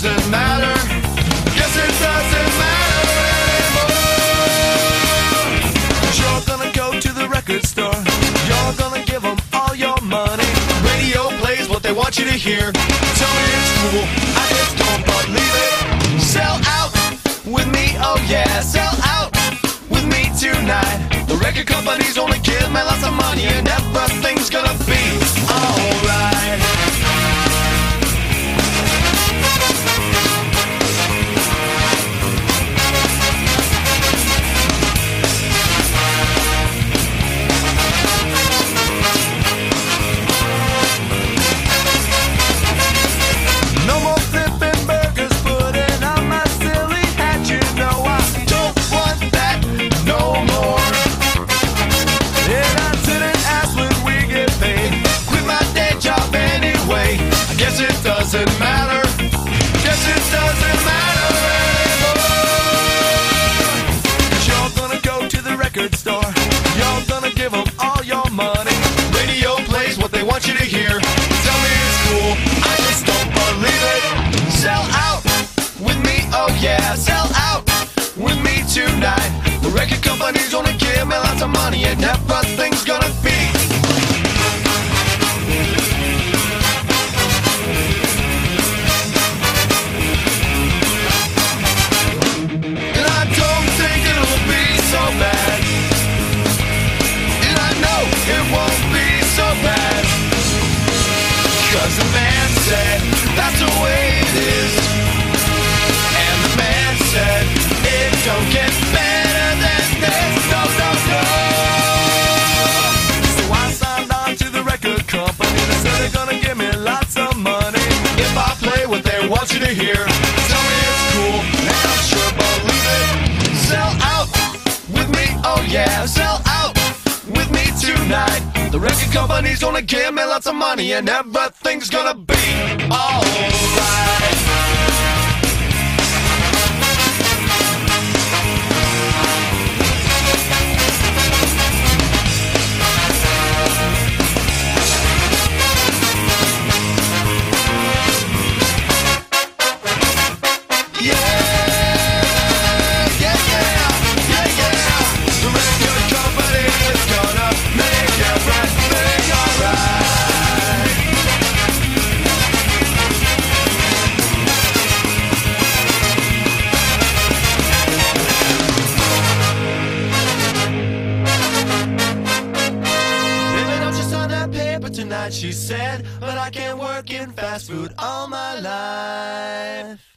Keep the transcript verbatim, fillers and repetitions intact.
doesn't matter. Guess it doesn't matter anymore. 'Cause you're gonna go to the record store, you're gonna give them all your money. Radio plays what they want you to hear. Tell me it's cool, I just don't believe it. Sell out with me, oh yeah, sell out with me tonight. The record companies only give me lots of money, and everything's gonna be alright. No more flipping burgers, putting on my silly hat. You know I don't want that no more. And I didn't ask when we get paid. Quit my day job anyway. I guess it doesn't matter. Guess it doesn't matter anymore. 'Cause you're gonna go to the record store, you're gonna give them all your money. Radio plays what they want you to hear. Tell me it's cool, I just don't believe it. Sell out with me, oh yeah, sell out with me tonight. The record companies only give me lots of money, and everything's gonna be. And I don't think it'll be so bad, and I know it won't be so bad. 'Cause the man said that's the way it is, and the man said it don't get better than this. No, no, no. So I signed on to the record company. They said they're gonna give me lots of money if I play what they want you to hear. Tell me it's cool, and I sure believe it. Sell out with me, oh yeah, sell out with me tonight. The record company's gonna give me lots of money, and everything's gonna be alright. She said, but I can't work in fast food all my life.